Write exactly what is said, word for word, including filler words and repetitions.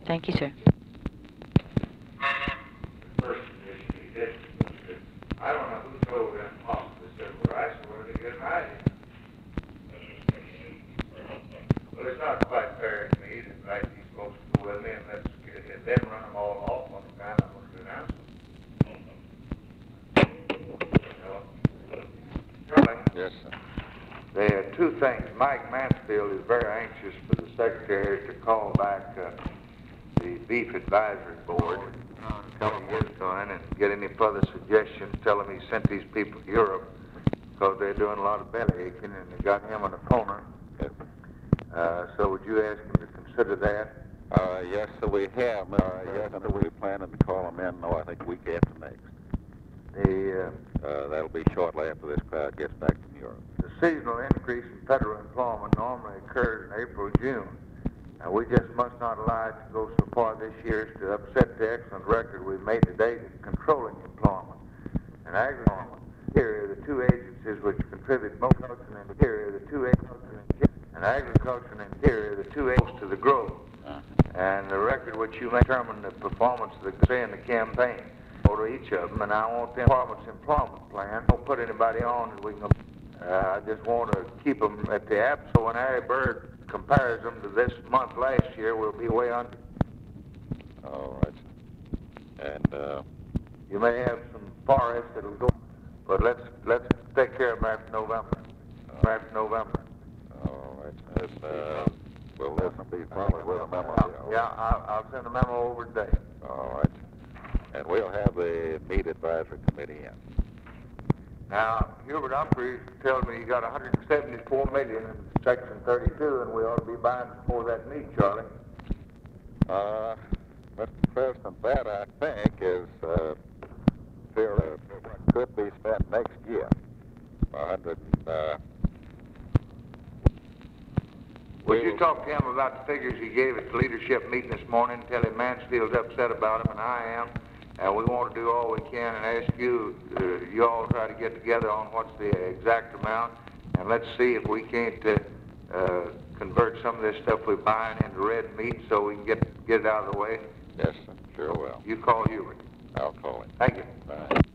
Thank you, sir. First issue he did was that I don't know who told them off the civil rights where they get hiding. Well, it's not quite fair to me to invite these folks to go with me and let's get it, then run them all off on the time I'm going to denounce them. Charlie? Yes, sir. There are two things. Mike Mansfield is very anxious for the secretary to call back uh, the Beef Advisory Board. Tell him what's going and get any further suggestions. Tell him he sent these people to Europe because they're doing a lot of belly aching and they got him an opponent. Yes. Uh, so would you ask him to consider that? Uh, yes, sir, we have. Uh, yes, I know we're planning to call them in, no, I think week after next. The, uh, Uh, that'll be shortly after this crowd gets back from Europe. the seasonal increase in federal employment normally occurs in April, June. Now, we just must not allow it to go so far this year as to upset the excellent record we've made to date in controlling employment. And agriculture, here are the two agencies which contribute most and interior, the two agencies, and agriculture and interior, the two agencies to the growth. Uh-huh. And the record which you may determine the performance of the say in the campaign. To each of them, and I want the department's employment plan. Don't put anybody on that we can. Uh, I just want to keep them at the app. So when Harry Bird compares them to this month last year, we'll be way under. All right, sir. And uh, You may have some forest that'll go, but let's let's take care of them after November. Uh, After November. all right, sir. It's, uh, we'll listen to these promises with a memo. Uh, yeah, I'll, I'll send a memo over today. All right. And we'll have the meat advisory committee in. Now, Hubert Humphreys tells me you got one hundred seventy-four million in Section thirty-two, and we ought to be buying before that meet, Charlie. Uh, Mister President, that I think is uh, still uh, could be spent next year. A hundred. Uh, Would you we'll- talk to him about the figures he gave at the leadership meeting this morning? Tell him Mansfield's upset about him, and I am. And we want to do all we can and ask you, uh, you all try to get together on what's the exact amount. And let's see if we can't uh, uh, convert some of this stuff we're buying into red meat so we can get, get it out of the way. Yes, sir. Sure will. You call Hubert. I'll call him. Thank you. Bye.